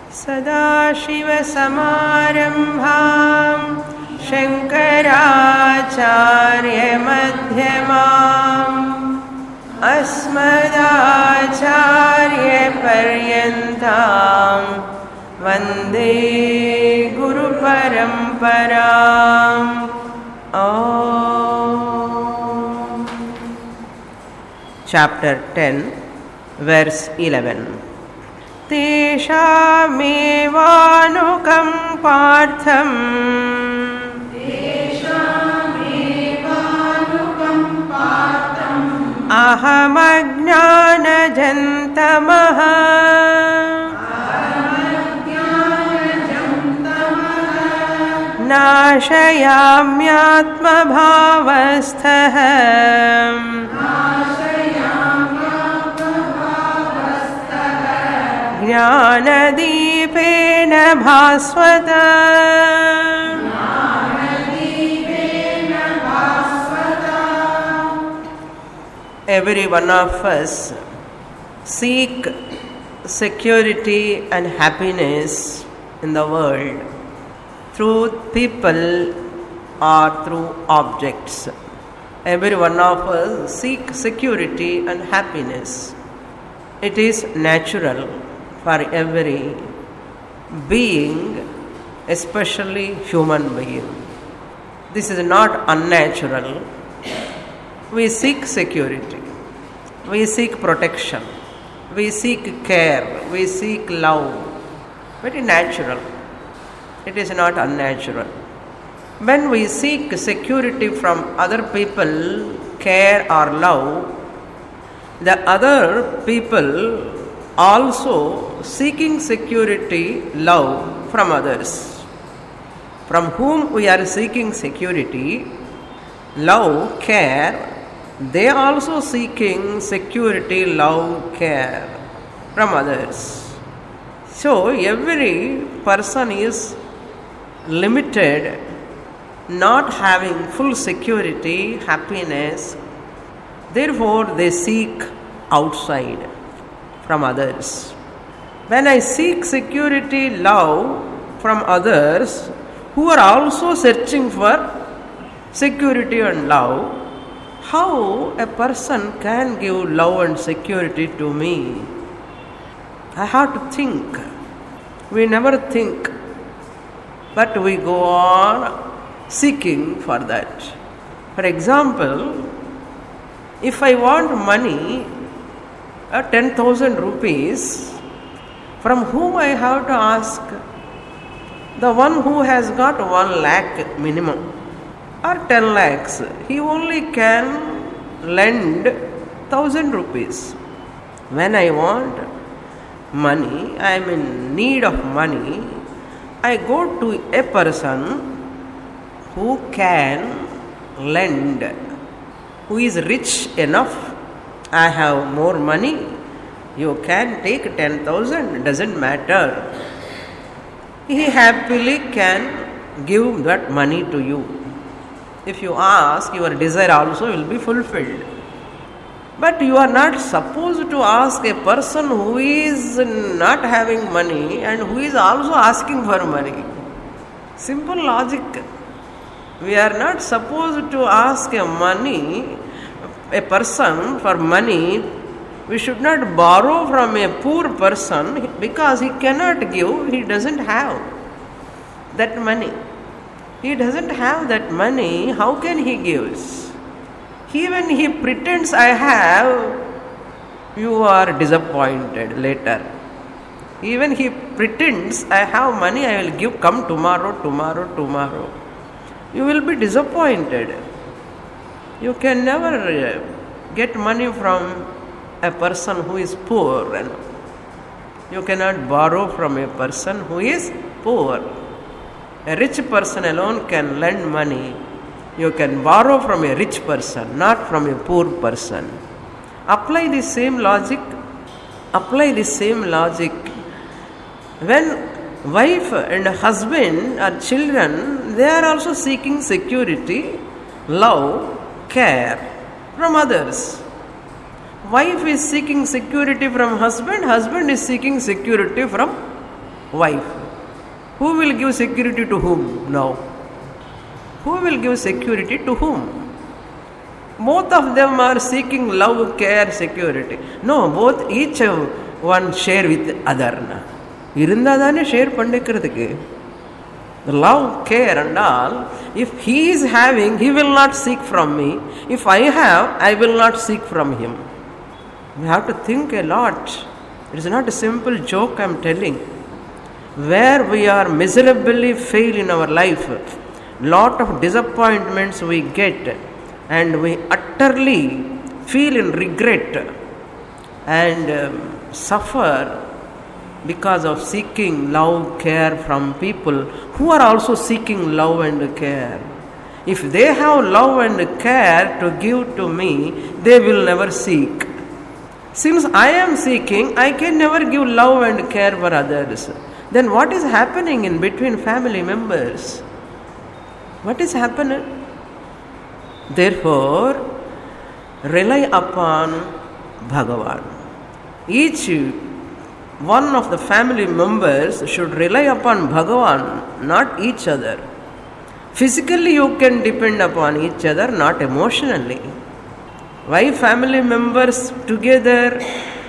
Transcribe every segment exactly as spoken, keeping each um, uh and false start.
सदाशिवसमारम्भां शङ्कराचार्यमध्यमाम् अस्मदाचार्यपर्यन्तां वन्दे गुरुपरम्पराम्. Om. Chapter ten, verse eleven. Teshamevanukampartham ahamajnanajantamah नाशयाम्यात्मभावस्थः ज्ञानदीपेन भास्वता. Every one of us seek security and happiness in the world through people or through objects. Every one of us seek security and happiness. It is natural for every being, especially human being. This is not unnatural. We seek security. We seek protection. We seek care. We seek love. Very natural. It is not unnatural. When we seek security from other people, care or love, the other people also seeking security, love from others. From whom we are seeking security, love, care, they also seeking security, love, care from others. So every person is limited, not having full security, happiness. Therefore, they seek outside from others. When I seek security, love from others who are also searching for security and love, how a person can give love and security to me? I have to think. We never think, but we go on seeking for that. For example, if I want money, uh, ten thousand rupees, from whom I have to ask? The one who has got one lakh minimum or ten lakhs, he only can lend thousand rupees. When I want money, I am in need of money, I go to a person who can lend, who is rich enough. I have more money, you can take ten thousand, doesn't matter. He happily can give that money to you. If you ask, your desire also will be fulfilled. But you are not supposed to ask a person who is not having money and who is also asking for money. Simple logic. We are not supposed to ask a money, a person for money. We should not borrow from a poor person because he cannot give, he doesn't have that money. He doesn't have that money, how can he give? Even he pretends I have, you are disappointed later. Even he pretends I have money, I will give, come tomorrow, tomorrow, tomorrow. You will be disappointed. You can never get money from a person who is poor. You cannot borrow from a person who is poor. A rich person alone can lend money. You can borrow from a rich person, not from a poor person. Apply the same logic. Apply the same logic. When wife and husband or children, they are also seeking security, love, care from others. Wife is seeking security from husband, husband is seeking security from wife. Who will give security to whom now? Who will give security to whom? Both of them are seeking love, care, security. No, both each one share with other. Irundadane share pandikradhukku. The love, care and all, if he is having, he will not seek from me. If I have, I will not seek from him. We have to think a lot. It is not a simple joke I am telling. Where we are miserably fail in our life, lot of disappointments we get, and we utterly feel in regret and um, suffer because of seeking love, care from people who are also seeking love and care. If they have love and care to give to me, they will never seek. Since I am seeking, I can never give love and care for others. Then what is happening in between family members? What is happening? Therefore, rely upon Bhagavan. Each one of the family members should rely upon Bhagavan, not each other. Physically you can depend upon each other, not emotionally. Why family members together?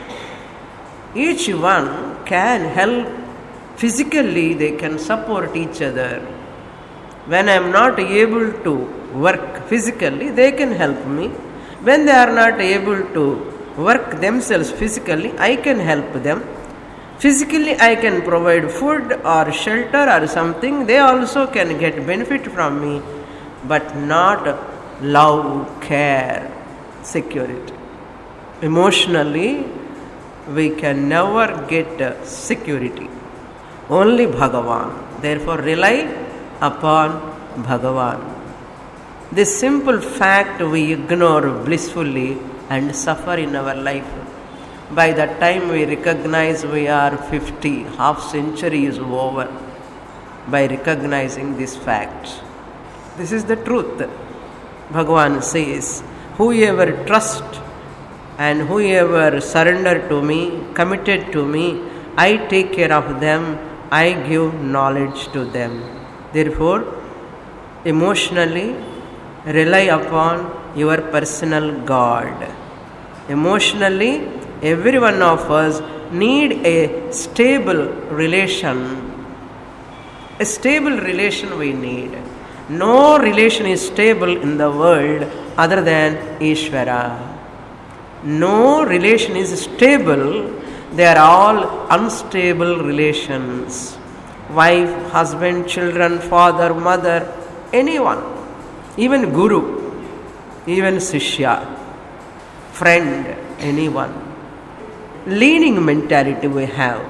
Each one can help physically, they can support each other. When I am not able to work physically, they can help me. When they are not able to work themselves physically, I can help them. Physically, I can provide food or shelter or something. They also can get benefit from me, but not love, care, security. Emotionally, we can never get security. Only Bhagavan. Therefore, rely upon Bhagavan. This simple fact we ignore blissfully and suffer in our life. By the time we recognize we are fifty, half century is over. By recognizing this fact. This is the truth. Bhagavan says, whoever trust and whoever surrender to me, committed to me, I take care of them, I give knowledge to them. Therefore, emotionally rely upon your personal God. Emotionally, every one of us need a stable relation. A stable relation we need. No relation is stable in the world other than Ishvara. No relation is stable. They are all unstable relations. Wife, husband, children, father, mother, anyone. Even guru, even Sishya, friend, anyone. Leaning mentality we have.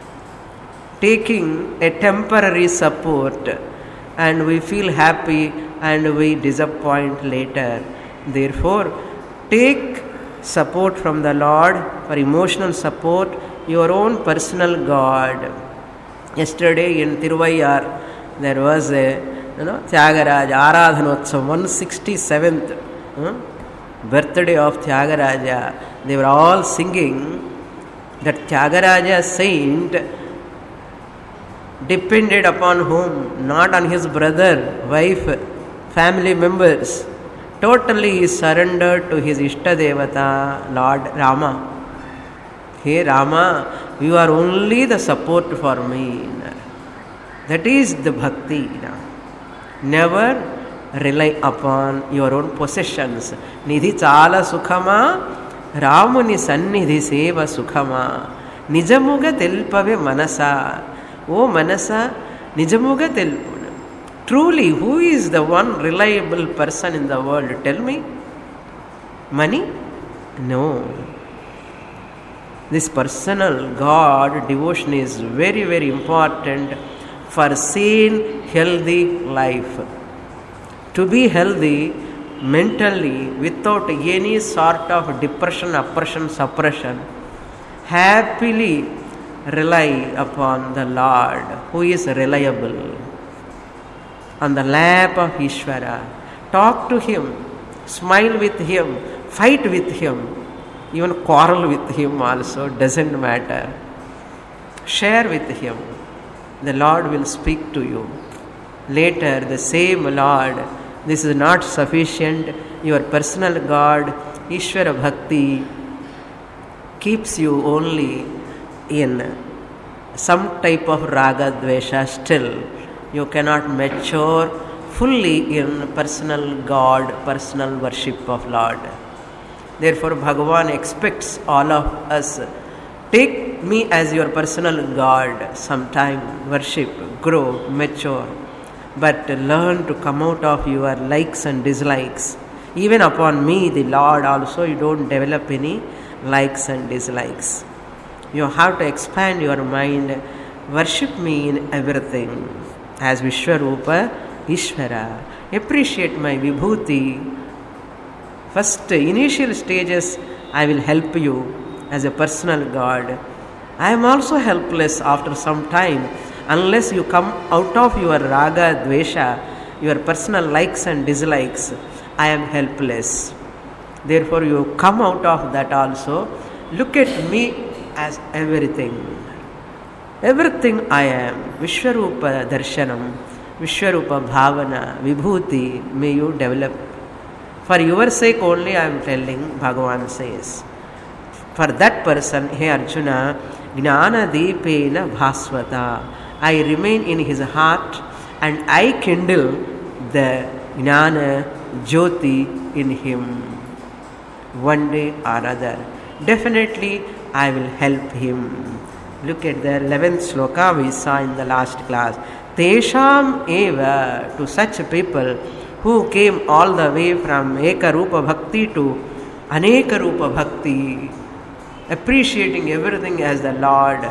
Taking a temporary support and we feel happy and we disappoint later. Therefore, take support from the Lord for emotional support, your own personal God. Yesterday in Tiruvayar, there was a you know, Tyagaraja Aradhanotsav, one hundred sixty-seventh huh, birthday of Tyagaraja. They were all singing that Tyagaraja saint depended upon whom? Not on his brother, wife, family members. Totally he surrendered to his Ishtadevata, Lord Rama. Hey Rama, you are only the support for me. That is the bhakti. Never rely upon your own possessions. Nidhi chala sukhama, Ramuni sannidhi seva sukhama. Nijamuga telpave manasa. O manasa, nijamuga telpu. Truly, who is the one reliable person in the world? Tell me. Money? No. This personal God devotion is very, very important for sane, healthy life. To be healthy mentally without any sort of depression, oppression, suppression, happily rely upon the Lord who is reliable. On the lap of Ishvara, talk to him, smile with him, fight with him, even quarrel with him also, doesn't matter. Share with him. the Lord will speak to you. Later, the same Lord, this is not sufficient, your personal God, Ishvara Bhakti, keeps you only in some type of raga dvesha still. You cannot mature fully in personal God, personal worship of Lord. Therefore, Bhagavan expects all of us, take me as your personal God, sometime worship, grow, mature, but learn to come out of your likes and dislikes. Even upon me, the Lord also, you don't develop any likes and dislikes. You have to expand your mind, worship me in everything as Vishwarupa Ishvara. Appreciate my vibhuti. First initial stages I will help you as a personal God. I am also helpless after some time. Unless you come out of your raga, dvesha, your personal likes and dislikes, I am helpless. Therefore you come out of that also. Look at me as everything. Everything I am. Vishwarupa Darshanam, Vishwarupa Bhavana, Vibhuti, may you develop. For your sake only I am telling, Bhagavan says. For that person, hey Arjuna, Gnana Deepena Bhasvata, I remain in his heart and I kindle the Gnana Jyoti in him. One day or other, definitely I will help him. Look at the eleventh sloka we saw in the last class. Tesham eva, to such people who came all the way from Eka Rupa Bhakti to Aneka Rupa Bhakti, appreciating everything as the Lord,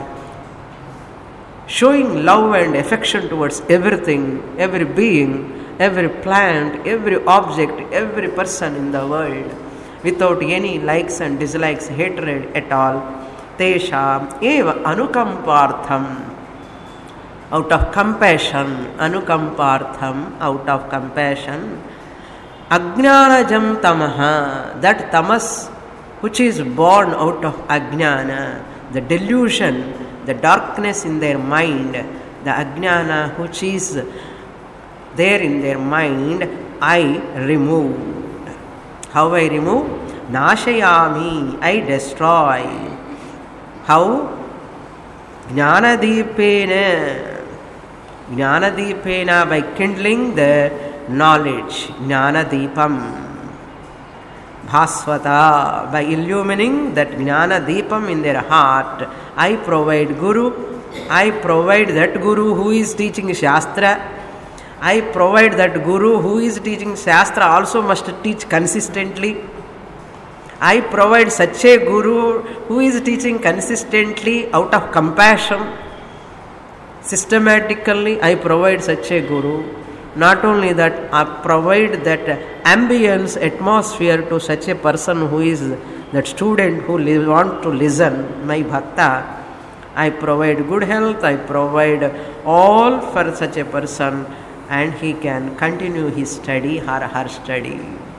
showing love and affection towards everything, every being, every plant, every object, every person in the world, without any likes and dislikes, hatred at all. Tesham eva anukampartham, out of compassion, anukampartham, out of compassion, ajnanajam tamaha, that tamas which is born out of ajnana, the delusion, the darkness in their mind, the ajnana which is there in their mind, I removed. How I remove? Nashayami, I destroy. How? Jnanadipena. Jnanadipena, by kindling the knowledge. Jnanadipam. Bhasvata, by illumining that Jnanadipam in their heart. I provide Guru. I provide that Guru who is teaching Shastra. I provide that Guru who is teaching Shastra also must teach consistently. I provide such a Guru who is teaching consistently out of compassion. Systematically, I provide such a Guru. Not only that, I provide that ambience, atmosphere to such a person who is that student who li- want to listen, my bhakta. I provide good health, I provide all for such a person, and he can continue his study or her study.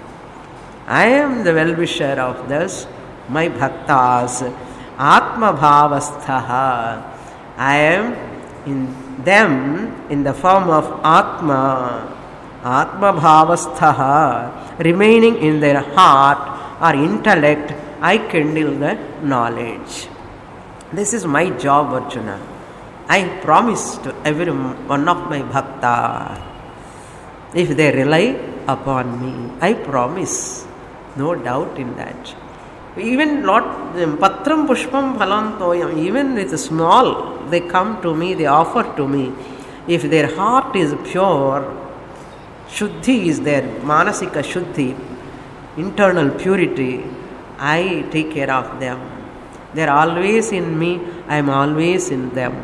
I am the well-wisher of this, my bhaktas, Atma Bhavasthaha. I am in them in the form of Atma, Atma Bhavasthaha, remaining in their heart or intellect, I kindle the knowledge. This is my job, Arjuna. I promise to every one of my bhakta, if they rely upon me, I promise. No doubt in that. Even not patram pushpam phalantoyam, even with small, they come to me, they offer to me. If their heart is pure, shuddhi is there, manasika shuddhi, internal purity, I take care of them. They are always in me, I am always in them.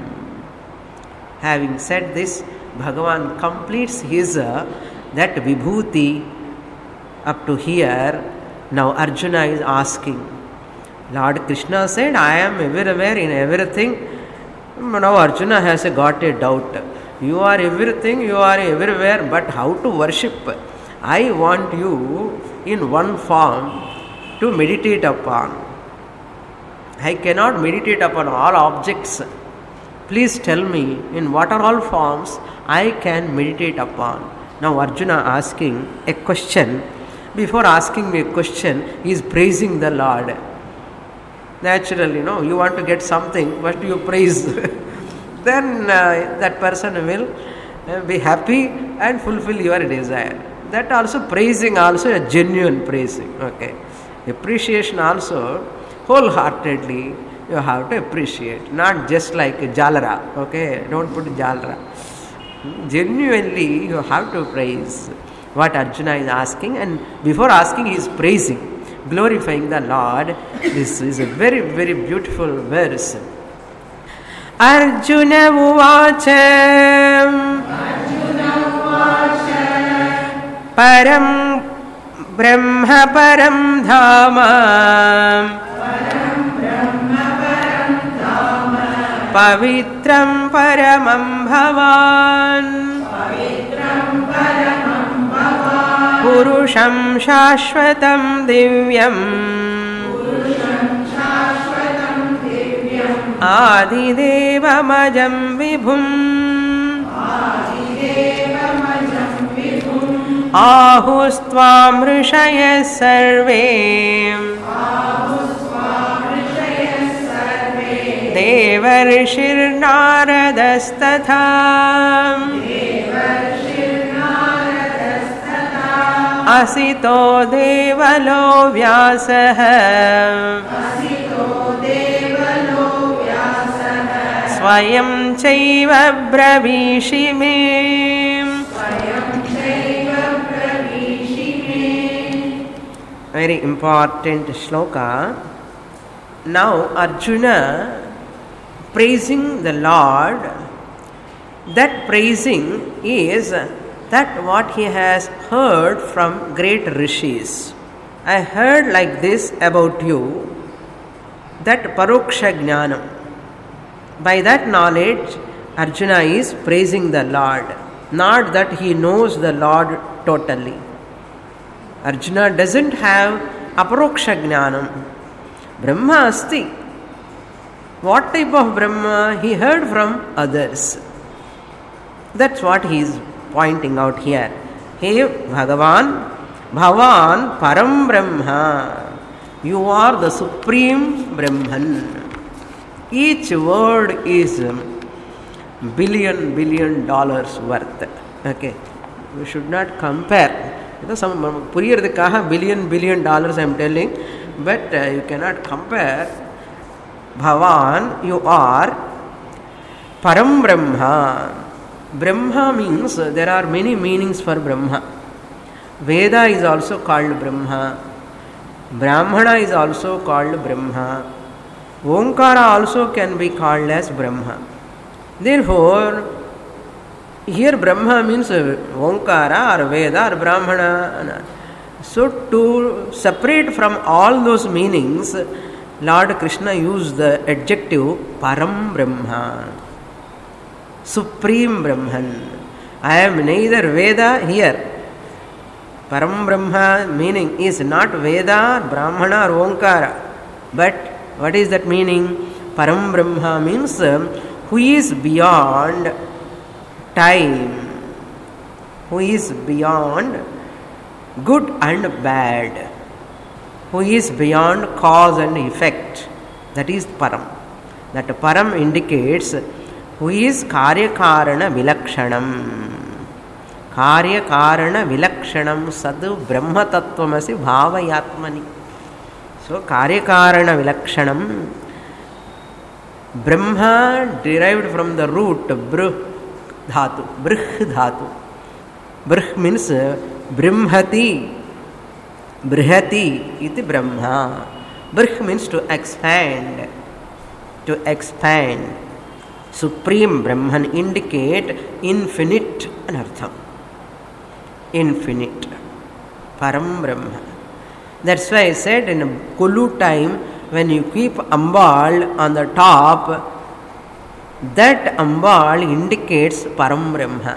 Having said this, Bhagavan completes his uh, that vibhuti up to here. Now Arjuna is asking. Lord Krishna said, I am everywhere in everything. Now Arjuna has got a doubt. You are everything, you are everywhere, but how to worship? I want you in one form to meditate upon. I cannot meditate upon all objects. please tell me in what are all forms I can meditate upon. Now Arjuna asking a question. Before asking me a question, he is praising the Lord. Naturally, you know, you want to get something, first you praise. Then uh, that person will uh, be happy and fulfill your desire. That also praising, also a genuine praising. Okay. Appreciation also, wholeheartedly, you have to appreciate. Not just like jalara. Okay. Don't put jalara. Genuinely, you have to praise what Arjuna is asking, and before asking, he is praising, glorifying the Lord. This is a very, very beautiful verse. Arjuna uvacha param brahma param dhama pavitram paramam bhavan Purusham Shashvatam Divyam Adidevamajam Vibhum Ahustvam Rishaya Sarve Devarshir Naradastatha Asito devalo vyasaha Swayam chaiva bravishime. Very important shloka. Now Arjuna praising the Lord. That praising is that what he has heard from great rishis. I heard like this about you, that paroksha jnanam. By that knowledge, Arjuna is praising the Lord, not that he knows the Lord totally. Arjuna doesn't have aparoksha jnanam. Brahma asti. What type of Brahma? He heard from others. That's what he is pointing out here. Hey Bhagavan, Bhavan Param Brahma. You are the Supreme Brahman. Each word is billion, billion dollars worth. Okay. We should not compare. You know, some puriyadhikaha billion, billion dollars I am telling, but uh, you cannot compare. Bhavan, you are Param Brahma. Brahma means uh, there are many meanings for Brahma. Veda is also called Brahma. Brahmana is also called Brahma. Omkara also can be called as Brahma. Therefore, here Brahma means uh, Omkara or Veda or Brahmana. So to separate from all those meanings, Lord Krishna used the adjective Param Brahma. Supreme Brahman. I am neither Veda here. Param Brahma meaning is not Veda, Brahmana or Omkara. But what is that meaning? Param Brahma means who is beyond time, who is beyond good and bad, who is beyond cause and effect. That is Param. That Param indicates who is Karya Karana Vilakshanam. Karya Karana Vilakshanam Sadhu Brahma Tattvamasi Bhavayatmani. So Karya Karana Vilakshanam. Brahma derived from the root Bruh Dhatu. Bruh Dhatu. Bruh means Brahmati. Brihati iti Brahma. Bruh means to expand. To expand. Supreme Brahman indicate infinite anartham. Infinite. Param Brahma. That's why I said in Kulu time, when you keep Ambal on the top, that Ambal indicates Param Brahma.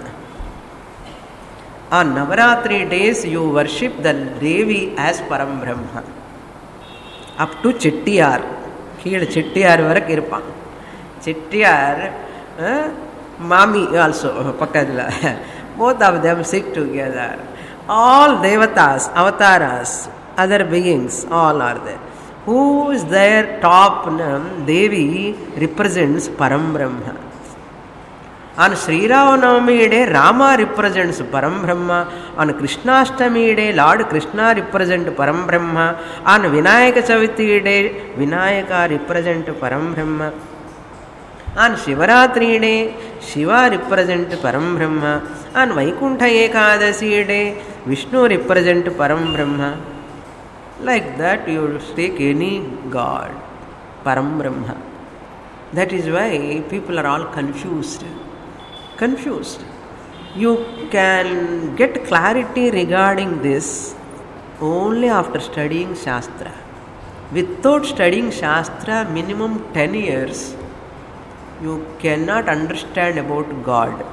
On Navaratri days, you worship the Devi as Param Brahma. Up to Chettiyar. Here Chettiyar varak irpan. Chettiyar, uh, Mami also, Pakadla. Both of them sit together. All devatas, avatars, other beings, all are there. Who is their top? Devi represents Param Brahma. On Sri Ramanavami day, Rama represents Param Brahma. On Krishnashtami day, Lord Krishna represents Param Brahma. On Vinayaka Chaviti day, Vinayaka represents Param Brahma. On Shivaratri day, Shiva represents Param Brahma. On Vaikuntha Ekadasi day, Vishnu represents Param Brahma. Like that, you take any god, Param Brahma. That is why people are all confused. Confused. You can get clarity regarding this only after studying Shastra. Without studying Shastra, minimum ten years, you cannot understand about God.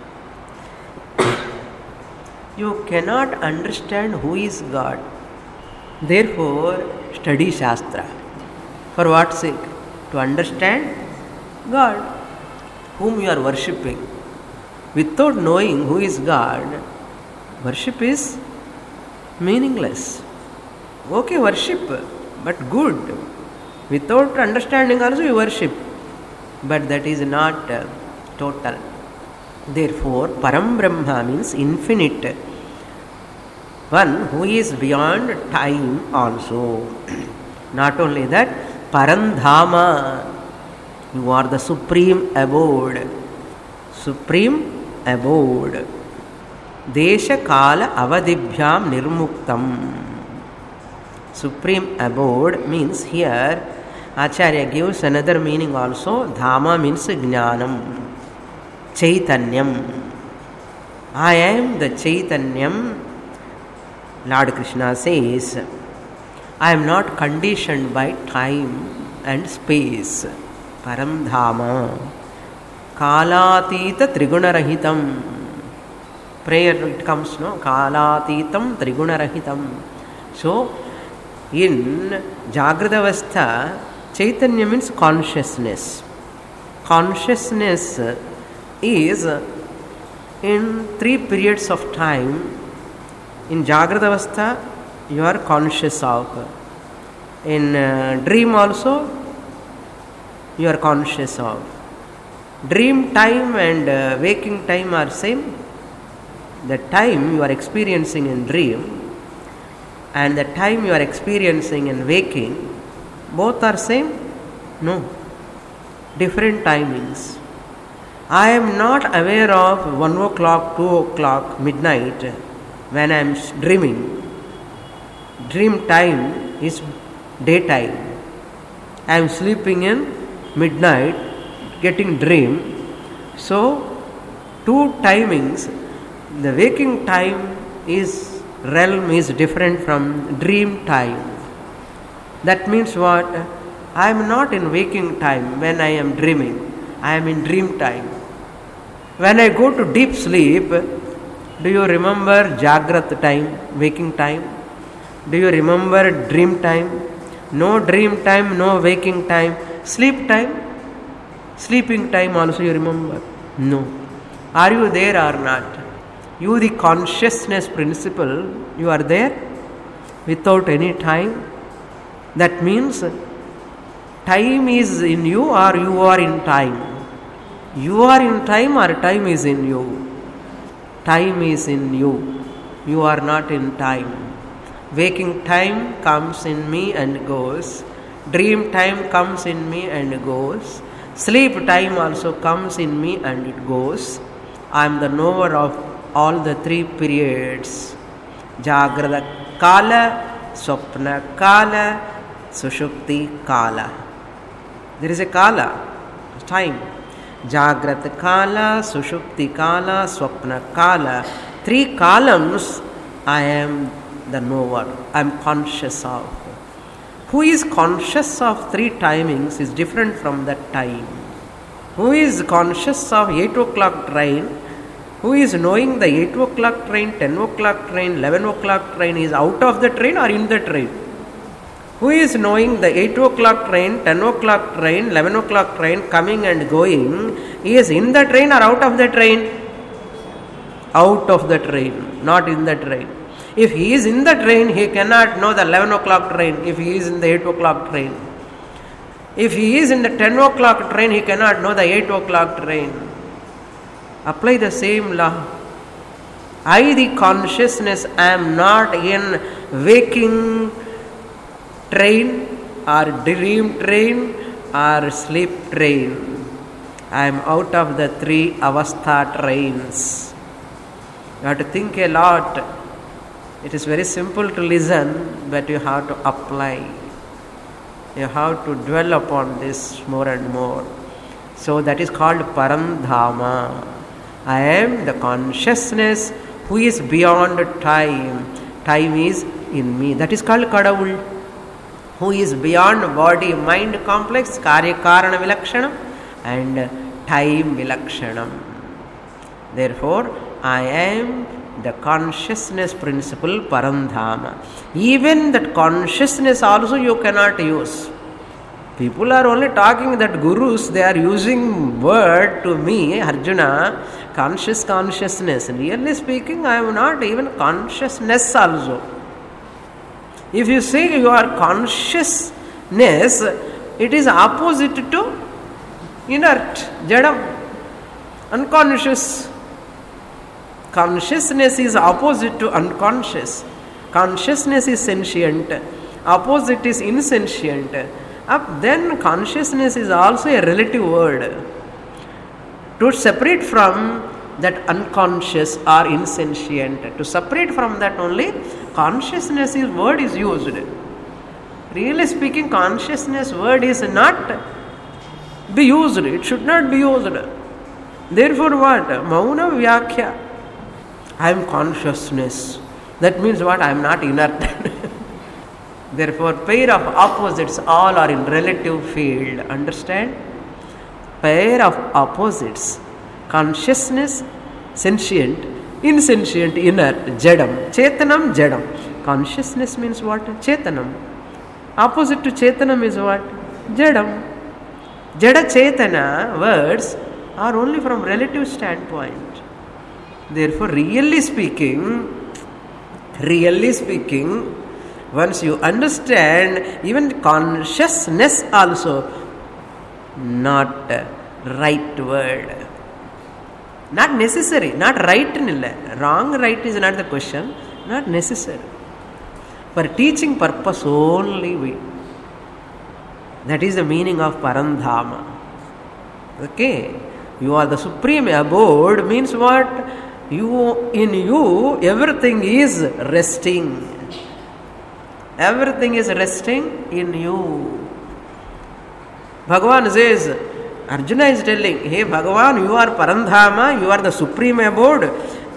You cannot understand who is God. Therefore, study Shastra. For what sake? To understand God, whom you are worshipping. Without knowing who is God, worship is meaningless. Okay, worship, but good. Without understanding also you worship, but that is not uh, total. Therefore, Param Brahma means infinite. One who is beyond time also. Not only that, Parandhama, you are the supreme abode. Supreme abode. Desha Kala Avadibhyam Nirmuktam. Supreme abode means here, Acharya gives another meaning also. Dhama means Jnanam. Chaitanyam. I am the Chaitanyam. Lord Krishna says, I am not conditioned by time and space. Param Dhama. Kalatita Trigunarahitam. Prayer it comes, no? Kalatitam Trigunarahitam. So, in Jagradavastha, Chaitanya means consciousness. Consciousness is in three periods of time. In Jagradavastha, you are conscious of. In uh, dream also, you are conscious of. Dream time and uh, waking time are same. The time you are experiencing in dream and the time you are experiencing in waking, both are same? No. Different timings. I am not aware of one o'clock, two o'clock, midnight when I am dreaming. Dream time is daytime. I am sleeping in midnight, getting dream. So, two timings. The waking time is realm is different from dream time. That means what? I am not in waking time when I am dreaming. I am in dream time. When I go to deep sleep, do you remember Jagrat time, waking time? Do you remember dream time? No dream time, no waking time. Sleep time? Sleeping time also you remember? No. Are you there or not? You, the consciousness principle, you are there without any time. That means time is in you or you are in time. You are in time or time is in you. Time is in you. You are not in time. Waking time comes in me and goes. Dream time comes in me and goes. Sleep time also comes in me and it goes. I am the knower of all the three periods. Jagrada Kala, Swapna Kala, Sushupti Kala. There is a Kala, time. Jagrat Kala, Sushupti Kala, Swapna Kala. Three columns I am the knower. I am conscious of. Who is conscious of three timings is different from that time. Who is conscious of eight o'clock train? Who is knowing the eight o'clock train, ten o'clock train, eleven o'clock train is out of the train or in the train? Who is knowing the eight o'clock train, ten o'clock train, eleven o'clock train coming and going? He is in the train or out of the train? Out of the train, not in the train. If he is in the train, he cannot know the eleven o'clock train if he is in the eight o'clock train. If he is in the ten o'clock train, he cannot know the eight o'clock train. Apply the same law. I, the consciousness, am not in waking train or dream train or sleep train. I am out of the three avastha trains. You have to think a lot. It is very simple to listen, but you have to apply. You have to dwell upon this more and more. So that is called Parandhama. I am the consciousness who is beyond time. Time is in me. That is called Kadavul. Who is beyond body, mind complex, Karya Karana Vilakshanam and time Vilakshanam. Therefore, I am the consciousness principle Parandhama. Even that consciousness also you cannot use. People are only talking that gurus, they are using word to me, Arjuna, conscious consciousness. Really speaking, I am not even consciousness also. If you say you are consciousness, it is opposite to inert, jadam, unconscious. Consciousness is opposite to unconscious. Consciousness is sentient. Opposite is insentient. Up then consciousness is also a relative word. To separate from that unconscious or insentient, to separate from that only consciousness is word is used. Really speaking, consciousness word is not be used. It should not be used. Therefore what? Mauna Vyakhya. I am consciousness. That means what? I am not inert. Therefore, pair of opposites all are in relative field. Understand? Pair of opposites. Consciousness, sentient, insentient, inert, jadam. Chetanam, jadam. Consciousness means what? Chetanam. Opposite to chetanam is what? Jadam. Jada chetana words are only from relative standpoint. Therefore, really speaking, really speaking, once you understand, even consciousness also not right word. Not necessary, not right. Wrong, right is not the question, not necessary. For teaching purpose only we. That is the meaning of Parandhama. Okay? You are the supreme abode means what? You, in you, everything is resting. Everything is resting in you. Bhagavan says, Arjuna is telling, hey Bhagavan, you are Parandhama, you are the supreme abode.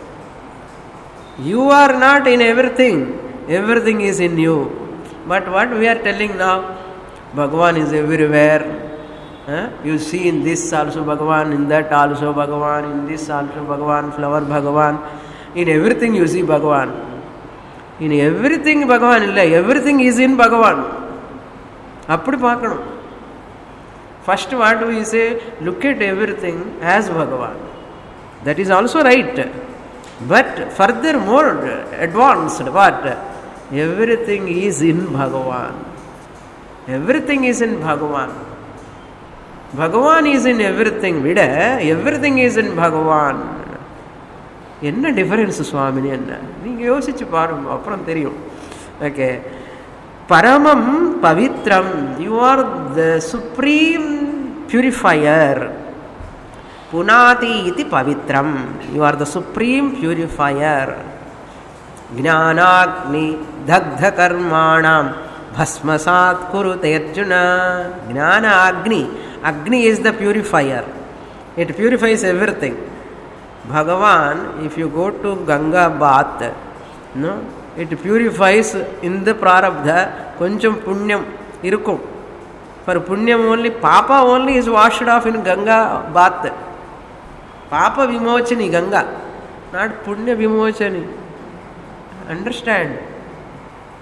You are not in everything. Everything is in you. But what we are telling now? Bhagavan is everywhere. Huh? You see in this also Bhagavan, in that also Bhagavan, in this also Bhagavan, flower Bhagavan. In everything you see Bhagavan. In everything Bhagavan illa, everything is in Bhagavan. Appadi paakkanum. First what we say, look at everything as Bhagavan. That is also right. But further more advanced, what? Everything is in Bhagavan. Everything is in Bhagavan. Bhagavan is in everything. Vida, everything is in Bhagavan. என்ன difference சுவாமினி என்ன நீங்கள் யோசிச்சு பாருங்க, அப்புறம் தெரியும். Okay, பரமம் பவித்ரம், you are the supreme purifier. புனாதி இது பவித்ரம், you are the supreme purifier. ஞானாக்னி தக்த கர்மாணாம் பஸ்மசாத் குருதே அர்ஜுன. ஞான அக்னி, அக்னி is the purifier. It purifies everything. Bhagavan, if you go to Ganga bath, no, it purifies in the prarabdha, koncham punyam irukum. For punyam only, Papa only is washed off in Ganga bath. Papa vimochani Ganga, not punya vimochani. Understand?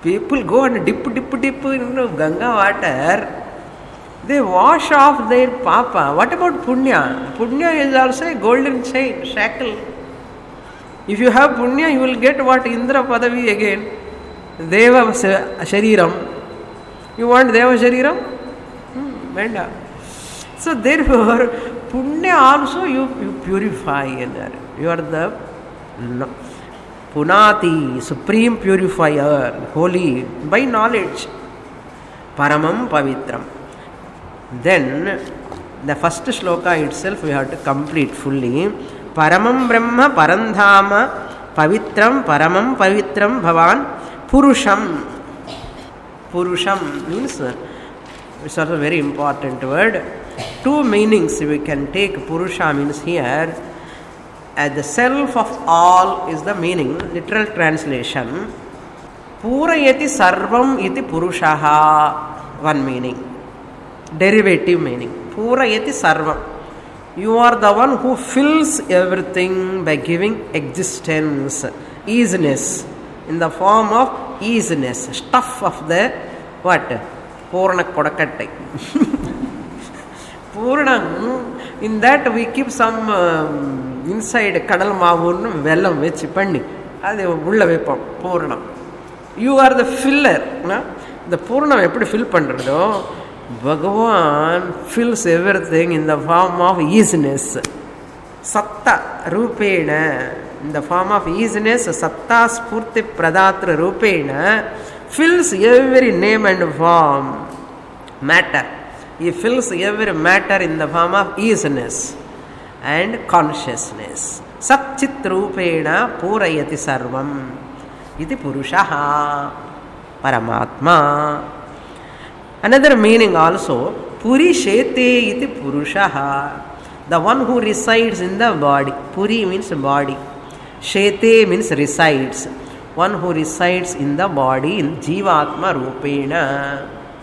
People go and dip, dip, dip in Ganga water. They wash off their papa. What about punya? Punya is also a golden chain, shackle. If you have punya, you will get what? Indra Padavi again. Deva Shariram. You want Deva Shariram? Hmm, Venda. So therefore, punya also you, you purify. You are the no, Punati, supreme purifier, holy, by knowledge. Paramam Pavitram. Then, the first shloka itself we have to complete fully. Paramam Brahma Parandhama Pavitram Paramam Pavitram Bhavan Purusham. Purusham means, it's also a very important word. Two meanings we can take. Purusha means here, as the self of all is the meaning, literal translation. Purayati sarvam iti purushaha, one meaning. Derivative meaning. Purayati sarvam. You are the one who fills everything by giving existence, easiness, in the form of easiness, stuff of the what? Purna Kodakattai. Purnam, in that we keep some um, inside kadal maavun vellam vechi panni. Adu ulla vepam Purnam. You are the filler. Na? The Purnam eppadi fill pandradho, Bhagavan fills everything in the form of easiness. Satta Rupena, in the form of easiness, Satta Spurti Pradatra Rupena, fills every name and form, matter. He fills every matter in the form of easiness and consciousness. Satchit Rupena Purayati Sarvam. Iti Purushaha Paramatma. Another meaning also, Puri Shete iti Purushaha, the one who resides in the body. Puri means body. Shete means resides. One who resides in the body in Jivatma Rupena.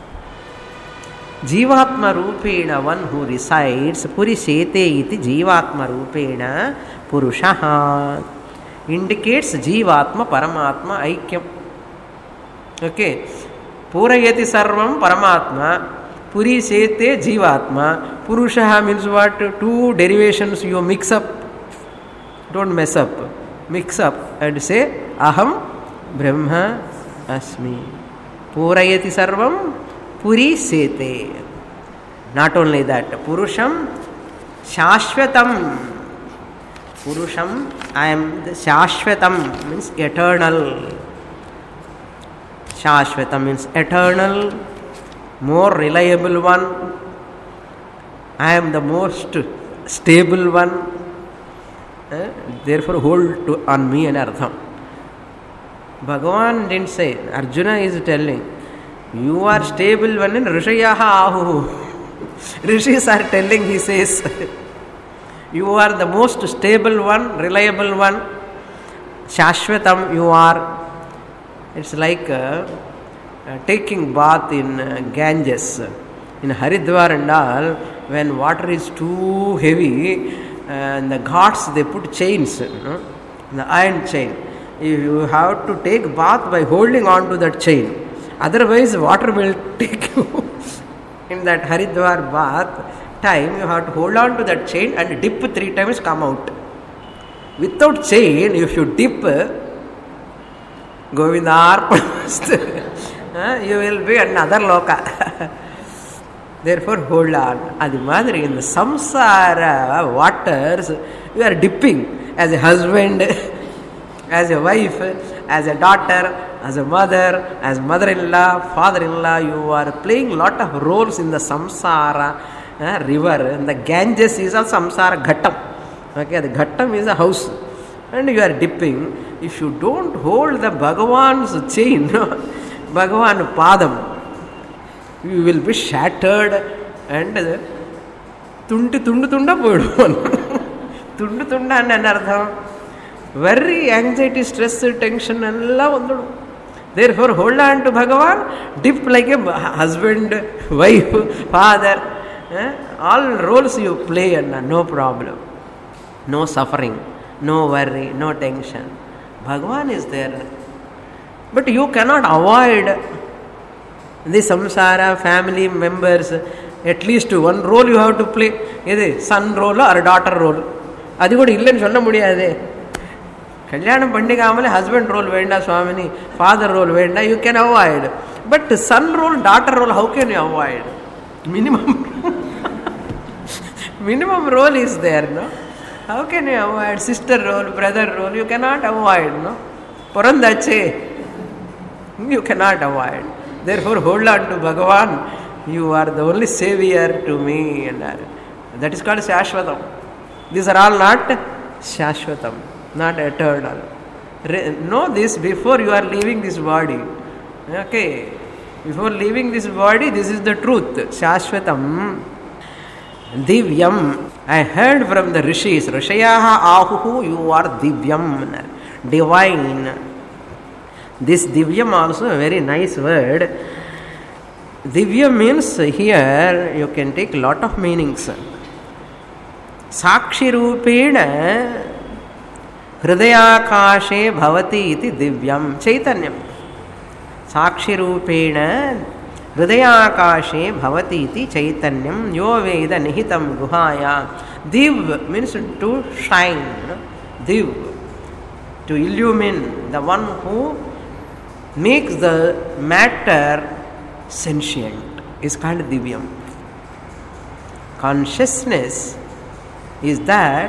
Jivatma Rupena, one who resides. Puri Shete iti Jivatma Rupena Purushaha. Indicates Jivatma Paramatma Aikyam. Okay. Purayati sarvam Paramatma, Puri Sete Jivatma. Purushaha means what? Two derivations you mix up. Don't mess up. Mix up and say Aham Brahma Asmi. Purayati sarvam Puri Sete. Not only that, Purusham Shashvatam. Purusham, I am the Shashvatam, means eternal. Shashvata means eternal, more reliable one. I am the most stable one. Eh? Therefore, hold to, on me and artham. Bhagavan didn't say. Arjuna is telling, you are stable one in Rishayaha ahu. Rishis are telling, he says, you are the most stable one, reliable one. Shashvatam you are. It's like uh, uh, taking bath in uh, Ganges. In Haridwar and all, when water is too heavy, uh, and the ghats, they put chains, you know, the iron chain. You have to take bath by holding on to that chain. Otherwise, water will take you. In that Haridwar bath time, you have to hold on to that chain and dip three times, come out. Without chain, if you dip, Govindar, you will be another loka. Therefore, hold on. Adi madri, in the samsara waters, you are dipping as a husband, as a wife, as a daughter, as a mother, as mother-in-law, father-in-law. You are playing lot of roles in the samsara uh, river. And the Ganges is a samsara ghattam. Okay, the ghattam is a house. And you are dipping. If you don't hold the Bhagavan's chain, Bhagavan Padam, you will be shattered and tundu tundu tunda poidum. Tundu tunda and anartham. Very anxiety, stress, tension, ella vandadu. Therefore, hold on to Bhagavan, dip like a husband, wife, father. Eh? All roles you play and no problem. No suffering, no worry, no tension. Bhagavan is there. But you cannot avoid the samsara, family members. At least one role you have to play. Either son role or daughter role. Adi kuda illen solla mudiyade. Kalyanam pandigamale husband role venda swamini, father role venda, you can avoid. But son role, daughter role, how can you avoid? Minimum minimum role is there, no? How can you avoid? Sister role, brother role, you cannot avoid, no? Purandache, you cannot avoid. Therefore, hold on to Bhagavan. You are the only savior to me. And that is called Shashvatam. These are all not Shashvatam, not eternal. Know this before you are leaving this body. Okay. Before leaving this body, this is the truth. Shashvatam. Divyam. I heard from the rishis. Rishayaha ahuhu, you are divyam. Divine. This divyam also a very nice word. Divya means here you can take lot of meanings. Sakshi rupena hridayakashe bhavati iti divyam chaitanyam. Sakshi rupena hridayakashe bhavati iti chaitanyam yo veda nihitam guhaya. Div means to shine. Div, to illumine, the one who makes the matter sentient, is called divyam. Consciousness is that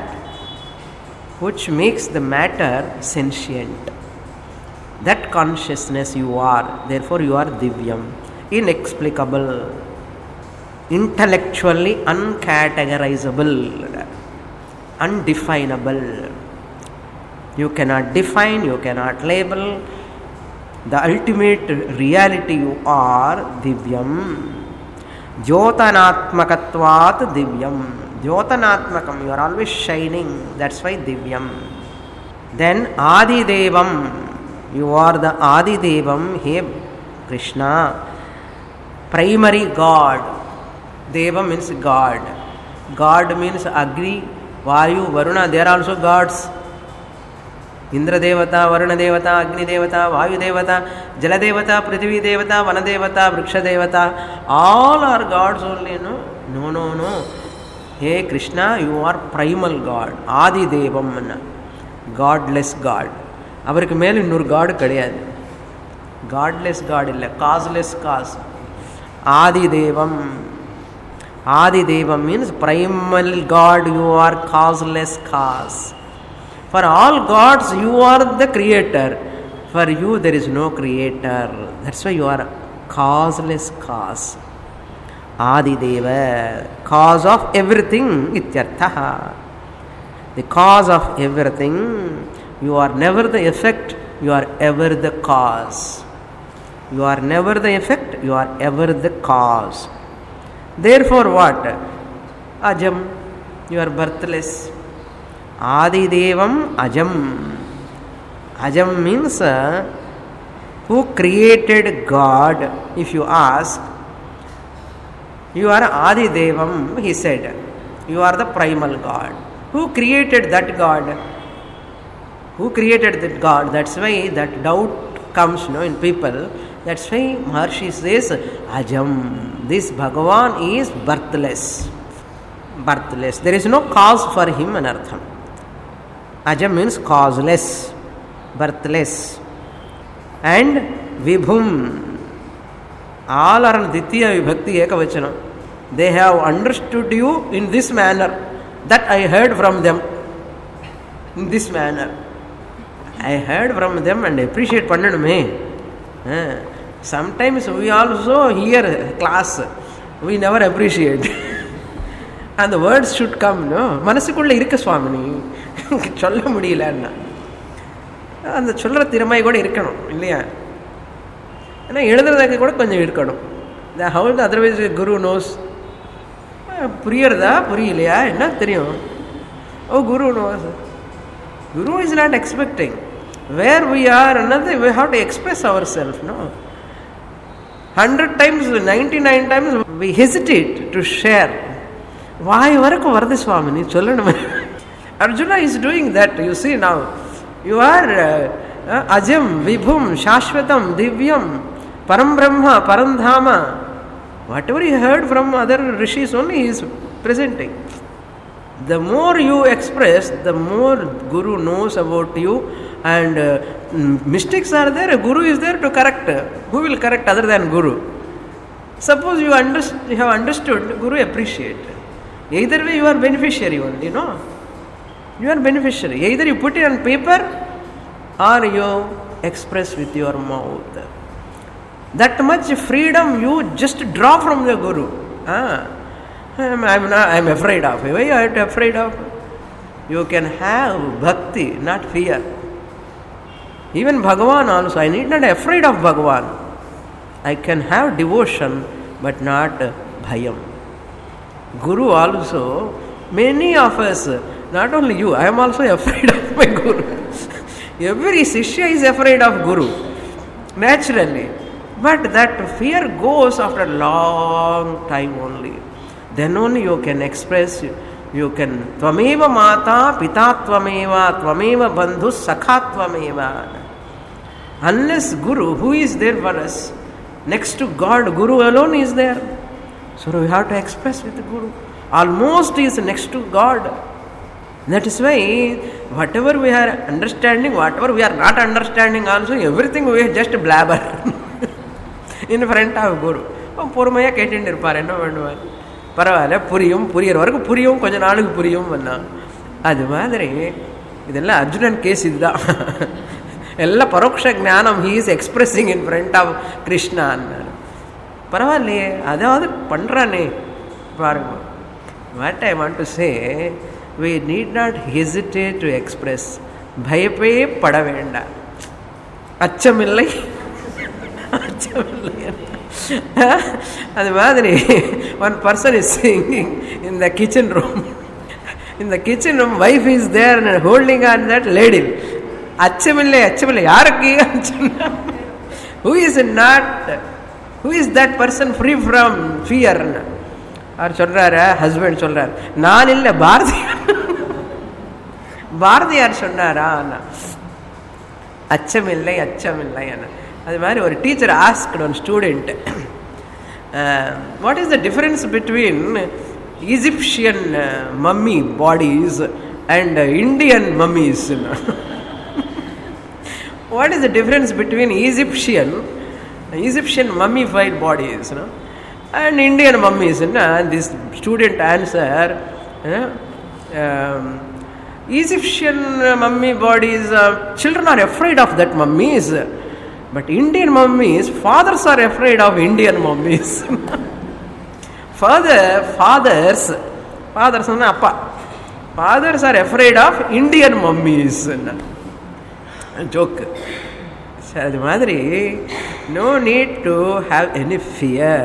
which makes the matter sentient. That consciousness you are, therefore you are divyam, inexplicable, intellectually uncategorizable, undefinable. You cannot define, you cannot label. The ultimate reality you are divyam. Jyotanatmakatvat divyam. Jyotanatmakam, you are always shining. That's why divyam. Then Adi Devam. You are the Adi Devam. Hey Krishna. Primary God. Deva means God. God means Agni, Vayu, Varuna. They are also gods. Indra Devata, Varuna Devata, Agni Devata, Vayu Devata, Jala Devata, Prithvi Devata, Vana Devata, Vriksha Devata. All are gods only, no? No, no, no. Hey Krishna, you are primal God. Adi Devam. Godless God. Avarku mele innor God kadiyadu. Godless God illa. Causeless cause. Adi Devam. Adi Devam means primal God. You are causeless cause. For all gods, you are the creator. For you, there is no creator. That's why you are causeless cause. Adi Deva, cause of everything, ityarthaha. The cause of everything. You are never the effect, you are ever the cause. You are never the effect, you are ever the cause. Therefore, what? Ajam, you are birthless. Adi Devam Ajam. Ajam means uh, who created God? If you ask, you are Adi Devam, he said. You are the primal God. Who created that God? Who created that God? That's why that doubt comes, you know, in people. That's why Maharshi says, Ajam. This Bhagavan is birthless. Birthless. There is no cause for him, anartham. Ajam means causeless, birthless. And Vibhum. All are Ditya Vibhakti Ekavachana. They have understood you in this manner. That I heard from them. In this manner. I heard from them and appreciate Pandanume. Uh, sometimes we also hear class. We never appreciate. And the words should come, no? Manasikulla irukka Swamini. சொல்ல முடியலன்னா அந்த சொல்கிற திறமை கூட இருக்கணும் இல்லையா? ஏன்னா எழுதுறதுக்கு கூட கொஞ்சம் இருக்கணும். The how otherwise guru knows. புரியறதா புரியலையா என்ன தெரியும்? Oh guru knows. Guru is not expecting. Where we are another we have to express ourselves, no? Hundred times, ninety-nine times we hesitate to share. வாய் வரைக்கும் வருது சுவாமி நீ சொல்லணும். Arjuna is doing that. You see now, you are uh, uh, Ajam, Vibhum, Shashvatam, Divyam, Param Brahma, Param Dhama. Whatever he heard from other rishis only he is presenting. The more you express, the more Guru knows about you, and uh, mistakes are there, Guru is there to correct. Who will correct other than Guru? Suppose you, underst- you have understood, Guru appreciate. Either way you are beneficiary only, no? You are beneficiary. Either you put it on paper or you express with your mouth. That much freedom you just draw from the Guru. Ah. I'm, I'm, not, I'm afraid of. Why are you afraid of? You can have bhakti, not fear. Even Bhagavan also, I need not be afraid of Bhagavan. I can have devotion, but not bhayam. Guru also, many of us, not only you, I am also afraid of my Guru. Every Sishya is afraid of Guru, naturally. But that fear goes after a long time only. Then only you can express, you can, Tvameva Mata, Pita Tvameva, Tvameva Bandhu, Sakha Tvameva. Unless Guru, who is there for us? Next to God, Guru alone is there. So we have to express with the Guru. Almost is next to God. That is why, whatever we are understanding, whatever we are not understanding also, everything we just blabber in front of Guru. பொறுமையாக கேட்டுட்டு இருப்பார், என்ன பண்ணுவார், பரவாயில்ல புரியும், புரியற வரைக்கும் புரியும், கொஞ்ச நாளுக்கு புரியும் பண்ணா. அது மாதிரி இதெல்லாம் அர்ஜுனன் கேஸ் இதுதான். எல்லாம் பரோட்ச ஞானம் he is expressing in front of Krishna. பரவாயில்லையே, அதாவது பண்ணுறானே பாருங்க. What I want to say, we need not hesitate to express. பயப்பே பட வேண்டாம். அச்சமில்லை அச்சமில்லை. அது மாதிரி one person is singing in the kitchen room. In the kitchen room, wife is there and holding on that ladle. அச்சமில்லை அச்சமில்லை யாருக்கு? Who is not, who is that person free from fear? அவர் சொல்றாரு, husband சொல்றாரு, நான் இல்லை பாரதியார். பாரதியார் சொன்னாரா, அச்சமில்லை அச்சமில்லை. அது மாதிரி ஒரு teacher asked one student, what is the difference between Egyptian uh, mummy bodies and uh, Indian mummies? What is the difference between Egyptian Egyptian mummified bodies, no, and Indian mummies? No? This student answer, uh, um, Egyptian mummy bodies, uh, children are afraid of that mummies, but Indian mummies, fathers are afraid of Indian mummies. Father, fathers, fathers are appa. Fathers are afraid of Indian mummies. Joke. அது மாதிரி no need to have any fear.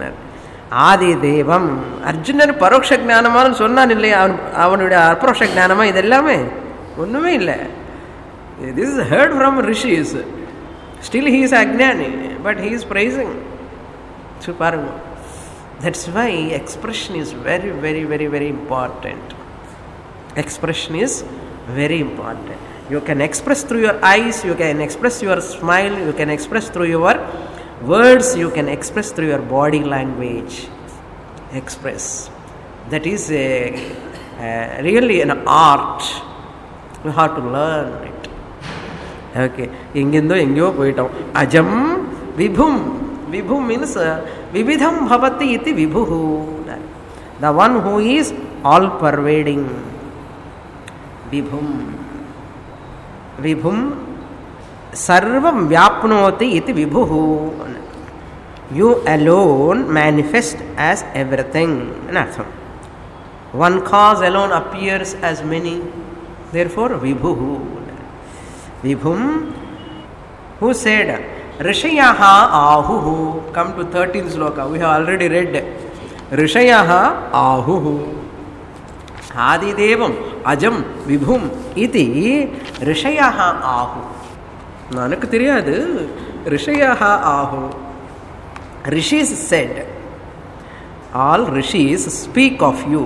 ஆதி தேவம், அர்ஜுனர் பரோட்ச ஞானமானு சொன்னான் இல்லையா, அவனுடைய அபரோட்ச ஞானமா இது எல்லாமே ஒன்றுமே இல்லை. This is heard from rishis. Still he is agnani, but he is praising. So பாருங்க, that's why expression is very very very very important. Expression is very important. You can express through your eyes, you can express your smile, you can express through your words, you can express through your body language. Express. That is a, a really an art. You have to learn it. Okay. Ingindo engyo poitam. Ajam vibhum. Vibhum means uh, vividham bhavati iti vibhuhu. The one who is all pervading. Vibhum. Vibhum sarvam vyapnoti iti vibhuhu. You alone manifest as everything. One cause alone appears as many. Therefore vibhuhu. Vibhum, who said Rishayaha ahuhu. Come to thirteenth sloka. We have already read Rishayaha ahuhu. Adi devam ajam vibhum iti Rishayaha ahu. Nanakku theriyadu Rishayaha ahu. Rishis said, all rishis speak of you.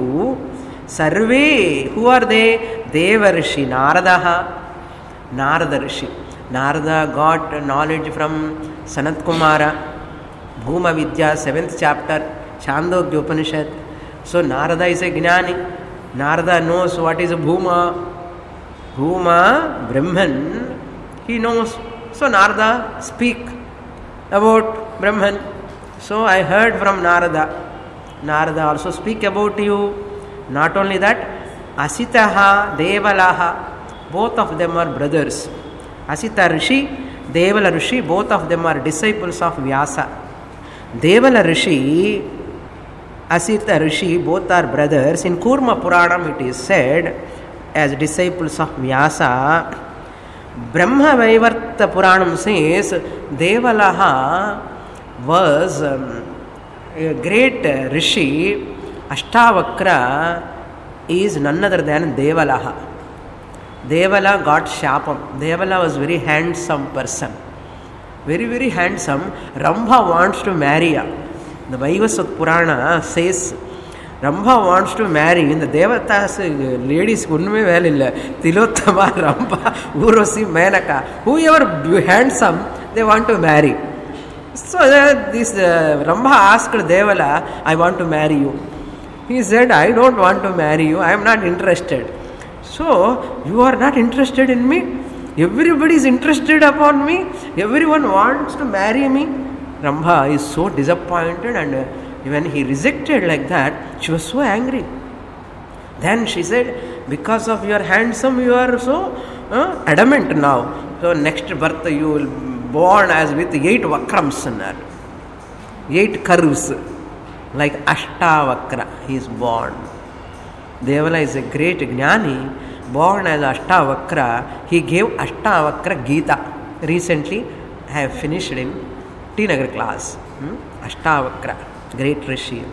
Sarve, who are they? Deva Rishi, Naradaha, Narada Rishi. Narada got knowledge from Sanat Kumara, Bhuma Vidya, seventh chapter, Chandogya Upanishad. So Narada is a Jnani. Narada knows what is a Bhuma. Bhuma, Brahman, he knows. So Narada speak about Brahman. So I heard from Narada. Narada also speak about you. Not only that, Asitaha, Devalaha, both of them are brothers. Asita Rishi, Devala Rishi, both of them are disciples of Vyasa. Devala Rishi, Asita Rishi, both are brothers. In Kurma Puranam it is said, as disciples of Vyasa, Brahma Vaivarta Puranam says, Devalaha was um, a great uh, Rishi. Ashtavakra is none other than Devalaha. Devala got Shapam. Devala was very handsome person. Very, very handsome. Rambha wants to marry her. The Vaivasvat Purana says, Rambha wants to marry. In the Devatas, ladies, Kunme Velilla, Tilottama, Rambha, Urosi, Menaka, whoever handsome, they want to marry. So uh, this uh, Rambha asked Devala, I want to marry you. He said, I don't want to marry you, I am not interested. So, you are not interested in me? Everybody is interested upon me? Everyone wants to marry me? Rambha is so disappointed, and uh, when he rejected like that, she was so angry. Then she said, because of your handsome, you are so uh, adamant now. So, next birth you will be born as with eight vakrams, eight curves. Like Ashtavakra, he is born. Devala is a great Jnani, born as Ashtavakra. He gave Ashtavakra Gita. Recently, I have finished in T Nagar class. Hmm? Ashtavakra, great Rishi.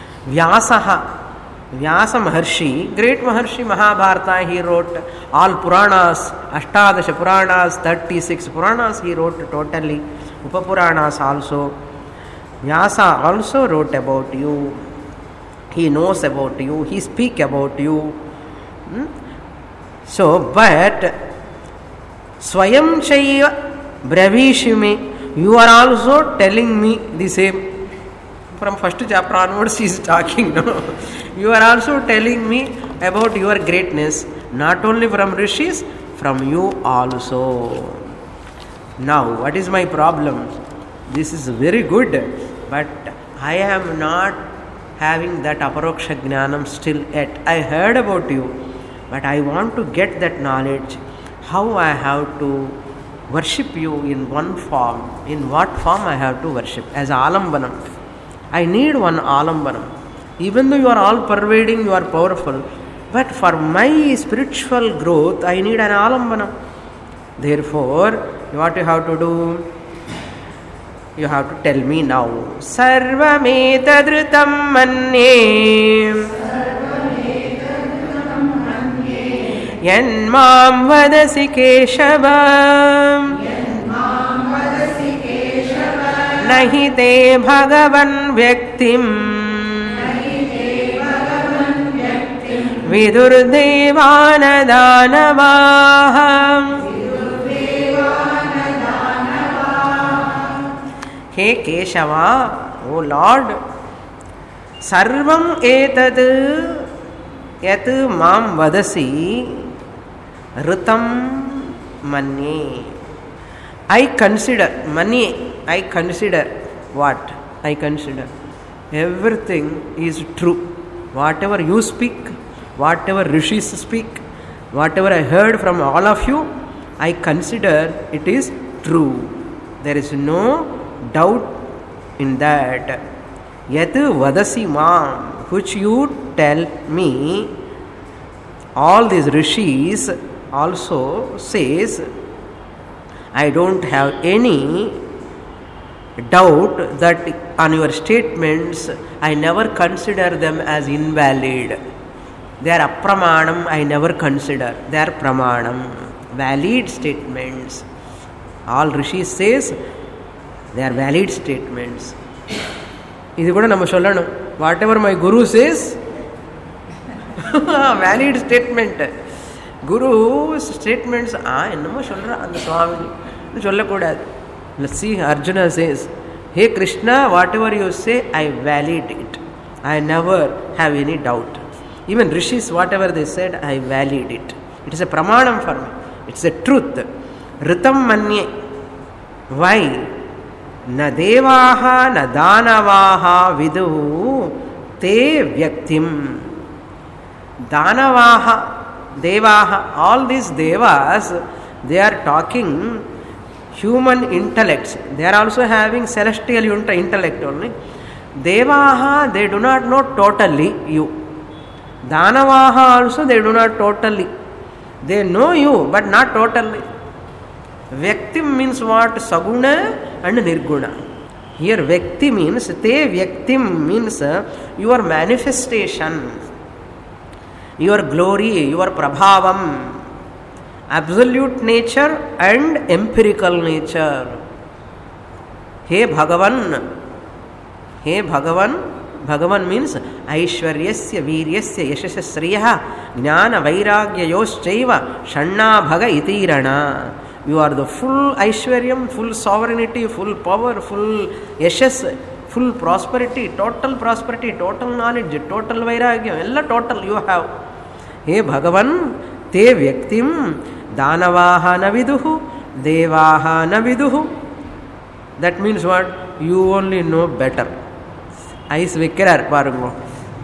Vyasaha, Vyasa Maharshi, great Maharshi, Mahabharata, he wrote all Puranas, Ashtadasha Puranas, thirty-six Puranas he wrote totally. Upapuranas also. Vyasa also wrote about you. He knows about you. He speak about you. Hmm? So, but Swayam Chaiva Bravishime, you are also telling me the same. From first chapter onwards he is talking. No? You are also telling me about your greatness, not only from rishis, from you also. Now, what is my problem? This is very good, but I am not having that aparoksha jnanam still yet. I heard about you, but I want to get that knowledge. How I have to worship you in one form. In what form I have to worship? As alambanam. I need one alambanam. Even though you are all pervading, you are powerful, but for my spiritual growth, I need an alambanam. Therefore, what you have to do? You have to tell me now. Sarvametadritam manye Yanmam vadasi Keshava Nahi te bhagavan vyaktim Vidurdevanadhanavaham. He Keshava, O Lord, Sarvam etad yat mam vadasi ritam manye. I consider, manye, I consider what? I consider everything is true. Whatever you speak, whatever rishis speak, whatever I heard from all of you, I consider it is true. There is no doubt in that. Yat vadasi mam, which you tell me, all these rishis also says, I don't have any doubt that on your statements, I never consider them as invalid. They are apramanam, I never consider. They are pramanam, valid statements. All rishis says, they are valid statements. This kuda nama sollanu. Whatever my guru says, valid statement. Guru's statements, ah, ennamo solra and Swami sollakudadu. Let's see, Arjuna says, hey Krishna, whatever you say, I validate it. I never have any doubt. Even rishis, whatever they said, I validate it. It is a pramanam for me. It's a truth. Ritam manye. Why? Na devaha na danavaha vidu te vyaktim. Danavaha, devaha, all these devas, they are talking human intellects. They are also having celestial intellect only. Devaha, they do not know totally you. Danavaha also, they do not totally. They know you, but not totally. Vyaktim means what? Saguna and Nirguna. Here Vyakti means, Te Vyaktim means your manifestation, your glory, your prabhavam, absolute nature and empirical nature. Hey Bhagavan, Hey Bhagavan, Bhagavan means Aishwaryasya Viryasya Yashasya Sriyaha Jnana Vairagya Yoschaiva Shanna Bhaga Itirana. You are the full Aishwaryam, full sovereignty, full power, full Yashas, full prosperity, total prosperity, total knowledge, total Vairagya, ella total you have. Hey Bhagavan, Te Vyaktim Danavaha Naviduhu Devaha Naviduhu. That means what? You only know better. Ice Vikirar Pargo.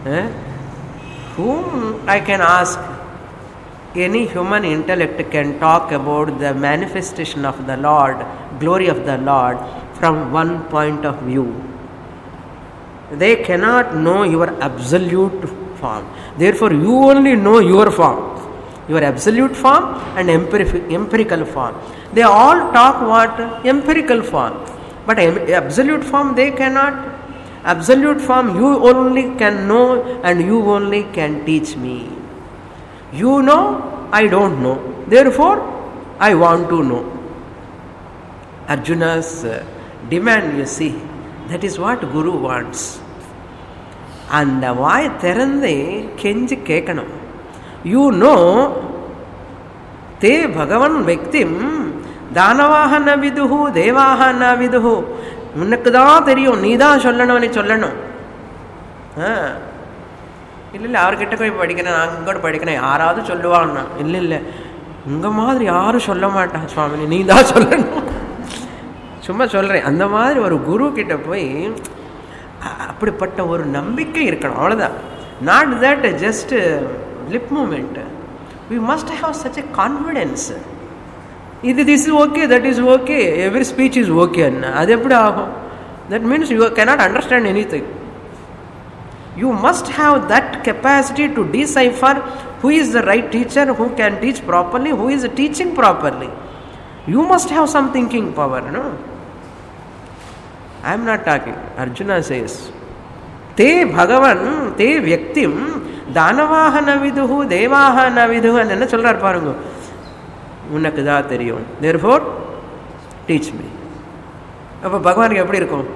Whom I can ask? Any human intellect can talk about the manifestation of the Lord, glory of the Lord from one point of view. They cannot know your absolute form. Therefore, you only know your form, your absolute form and empiric- empirical form. They all talk what? Empirical form. But absolute form they cannot. Absolute form you only can know and you only can teach me. You know, I don't know. Therefore, I want to know. Arjuna's demand, you see, that is what Guru wants. And why Terande Kenji Kekanam? You know, Te Bhagavan Vyaktim Danavaha na viduhu, Devaha na viduhu. உனக்கு தான் தெரியும், நீ தான் சொல்லணும், நீ சொல்லணும். இல்லை இல்லை அவர்கிட்ட போய் படிக்கணும், நான் கூட படிக்கணும், யாராவது சொல்லுவான்னா. இல்லை இல்லை உங்கள் மாதிரி யாரும் சொல்ல மாட்டான் சுவாமி, நீ தான் சொல்லணும். சும்மா சொல்கிறேன். அந்த மாதிரி ஒரு குரு கிட்ட போய் அப்படிப்பட்ட ஒரு நம்பிக்கை இருக்கணும், அவ்வளோதான். Not that just lip movement. We must have such a confidence. இது this is okay, that is okay, every speech is ஓகேன்னா அது எப்படி ஆகும்? That means you cannot understand anything. You must have that capacity to decipher who is the right teacher, who can teach properly, who is teaching properly. You must have some thinking power, no? I am not talking. Arjuna says, Te Bhagavan, Te Vyaktim, Danavaha na viduhu, Devaha na viduhu. And என்ன சொல்றார் பாருங்க, உனக்கு தான் தெரியும், therefore teach me. அப்போ பகவானுக்கு எப்படி இருக்கும்?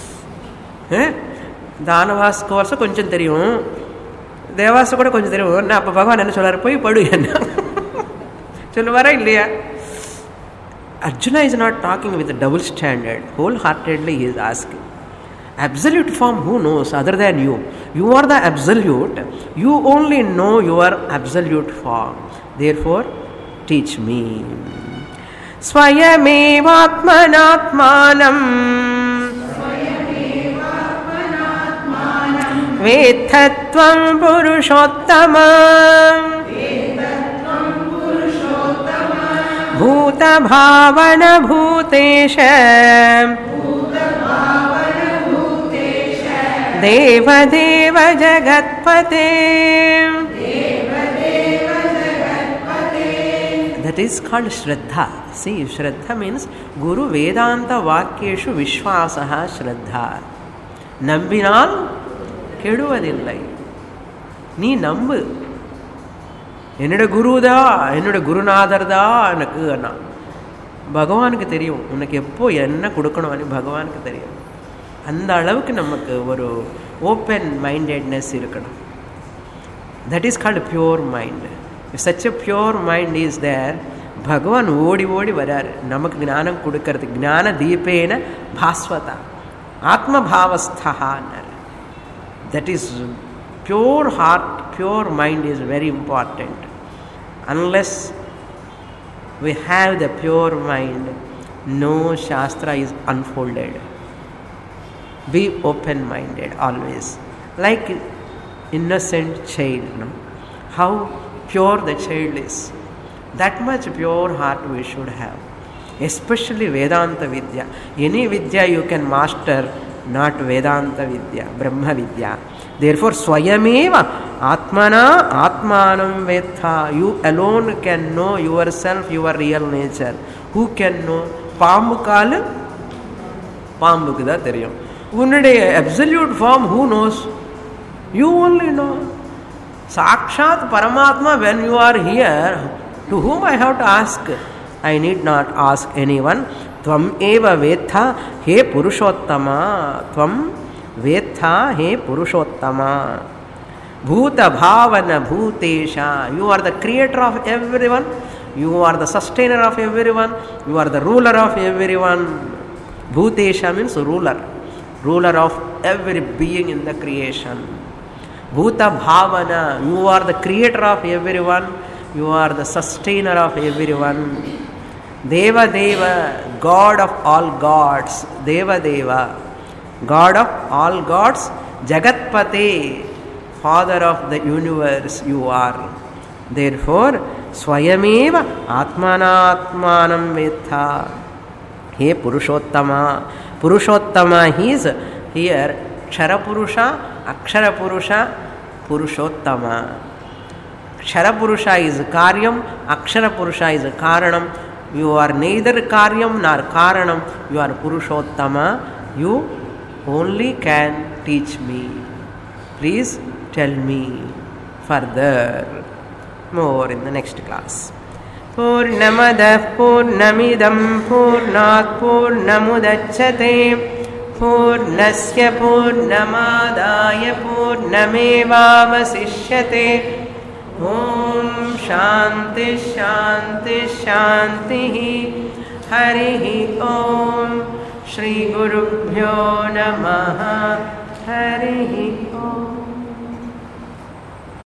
தானவாஸ்க்கு வருஷம் கொஞ்சம் தெரியும், தேவாச கூட கொஞ்சம் தெரியும். அப்போ பகவான் என்ன சொல்றாரு? போய் படு என்ன சொல்லுவாரா இல்லையா? Arjuna is not talking with a double standard. Wholeheartedly he is asking. Absolute form, who knows other than you? You are the absolute. You only know your absolute form. Therefore, teach me. Swayamevatmanatmanam Vethatvam Purushottama Bhuta Bhavana Bhutesha Deva Deva Jagatpate. That is called Shraddha. See, Shraddha means Guru Vedanta Vakyeshu Vishwasaha Shraddha. Nambinal கெடுவதில்லை. நீ நம்பு, என்னோட குருதா, என்னோட குருநாதர் தான் எனக்கு. நான் பகவானுக்கு தெரியும் உனக்கு எப்போ என்ன கொடுக்கணும்னு பகவானுக்கு தெரியும். அந்த அளவுக்கு நமக்கு ஒரு ஓப்பன் மைண்டட்னஸ் இருக்கணும். That is called pure mind. If such a pure mind is there, Bhagavan odi odi varar namak gnanam kudukaradu gnana deepena bhasvata atma bhavasthaha. That is pure heart, pure mind is very important. Unless we have the pure mind, no Shastra is unfolded. Be open-minded always. Like innocent child, no? How pure the child is. That much pure heart we should have. Especially Vedanta Vidya. Any Vidya you can master, not Vedanta Vidya, Brahma Vidya. Therefore, Swayameva Atmana Atmanam Vetha. You alone can know yourself, your real nature. Who can know? Pambukalu Pambukda Theriyum. Unnuடைய absolute form, who knows? You only know. Sakshat Paramatma, when you are here, to whom I have to ask? I need not ask anyone. Tvam eva vetha he Purushottama. Tvam vetha he Purushottama. Bhuta bhavana bhutesha. You are the creator of everyone. You are the sustainer of everyone. You are the ruler of everyone. Bhutesha means ruler. Ruler of every being in the creation. Bhuta bhavana. You are the creator of everyone. You are the sustainer of everyone. Deva Deva, God of all gods. Deva Deva, God of all gods. Jagatpate, Father of the universe, you are. Therefore, Swayameva Atmanatmanam Vetha. He Purushottama. Purushottama, he is here Kshara Purusha, Akshara Purusha, Purushottama. Kshara Purusha is Karyam, Akshara Purusha is Karanam. You are neither Karyam nor Karanam. You are Purushottama. You only can teach me. Please tell me further. More in the next class. Purnamadah Purnamidam Purnat Purnamudachyate Purnasya Purnamadaya Purnamevavasishyate. Om Shanti Shanti Shanti. Hari Om. Shri Gurubhyo Namaha.